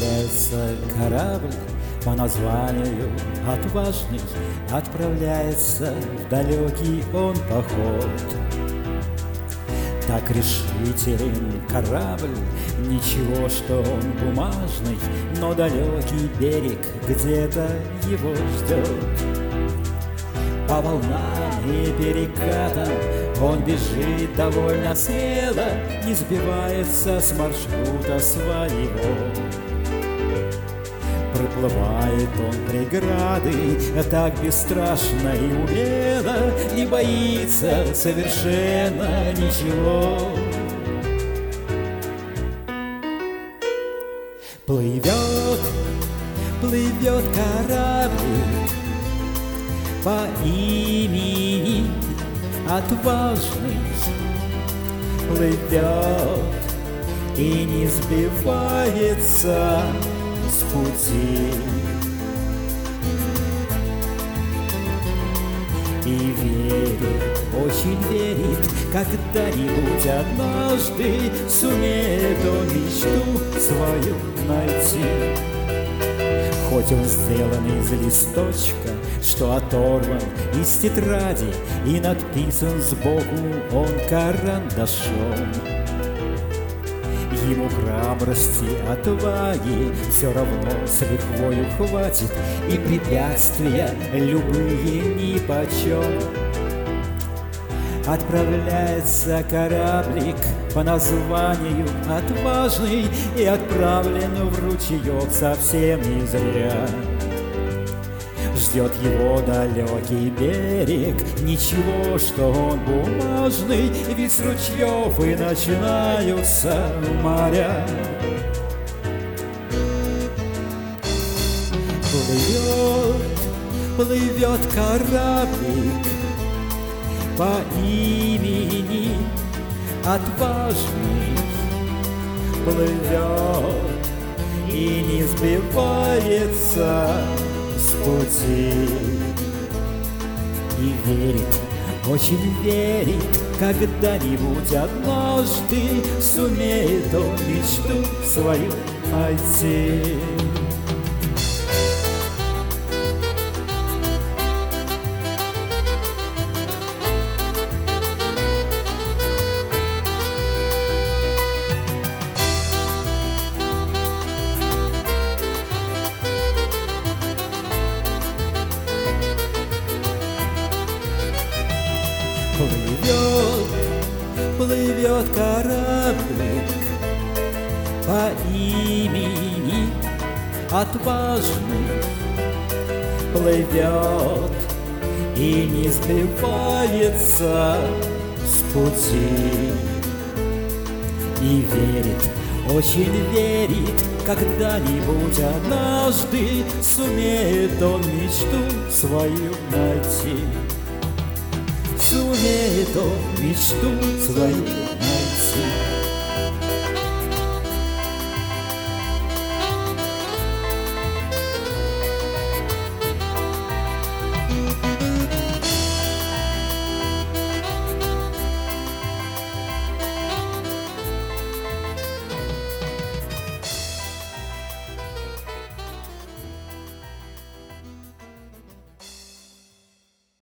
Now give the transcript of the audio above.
Отправляется корабль по названию отважный, отправляется в далекий он поход. Так решителен корабль, ничего, что он бумажный, но далекий берег где-то его ждет. По волнам и перекатам он бежит довольно смело, не сбивается с маршрута своего. Проплывает он преграды так бесстрашно и умело, не боится совершенно ничего. Плывет, плывет кораблик по имени Отважный, плывет и не сбивается с пути. И верит, очень верит, когда-нибудь однажды сумеет он мечту свою найти. Хоть он сделан из листочка, что оторван из тетради и надписан сбоку он карандашом. Ему храбрости, отваги все равно с лихвою хватит, и препятствия любые нипочем. Отправляется кораблик по названию Отважный и отправлен в ручеек совсем не зря. Ждет его далекий берег, ничего, что он бумажный, ведь с ручьев и начинаются моря. Плывет, плывет кораблик по имени Отважный, плывет и не сбивается с пути. И верит, очень верит, когда-нибудь однажды сумеет он мечту свою найти. Плывет, плывет кораблик по имени Отважный, плывет и не сбивается с пути. И верит, очень верит, когда-нибудь однажды сумеет он мечту свою найти. Сумеет он мечту свою найти.